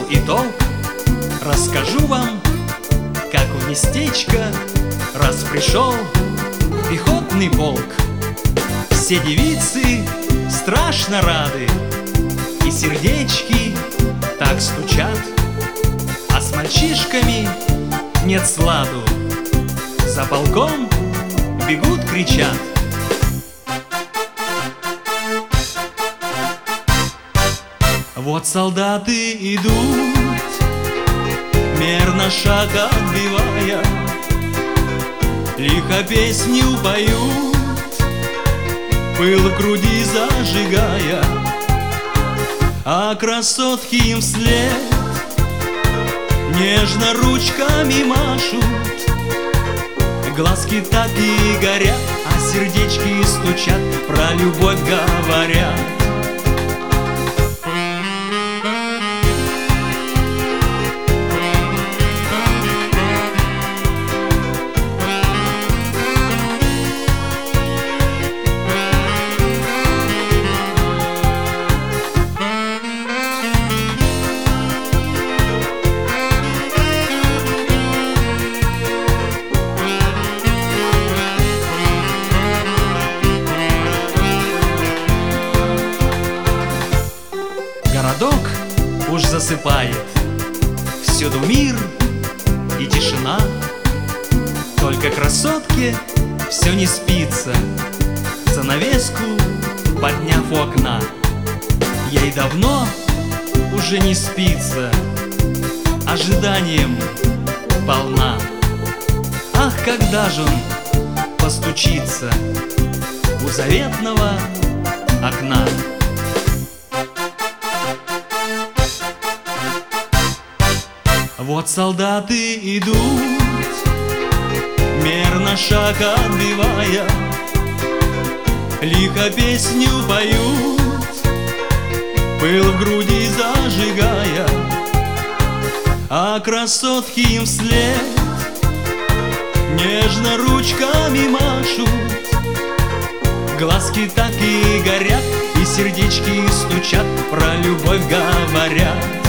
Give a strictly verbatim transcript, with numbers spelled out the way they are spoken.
и толк. Расскажу вам, как в местечко раз пришел пехотный полк. Все девицы страшно рады, и сердечки так стучат, а с мальчишками нет сладу. За полком бегут, кричат. Вот солдаты идут, мерно шаг отбивая, лихо песню поют, пыл в груди зажигая, а красотки им вслед нежно ручками машут. Глазки так и горят, а сердечки стучат, про любовь говорят. Городок уж засыпает, всюду мир и тишина. Только красотке все не спится, занавеску подняв у окна. Ей давно уже не спится, ожиданием полна. Ах, когда же он постучится у заветного окна? Вот солдаты идут, мерно шаг отбивая, лихо песню поют, пыл в груди зажигая, а красотки им вслед нежно ручками машут. Глазки так и горят, и сердечки стучат, про любовь говорят.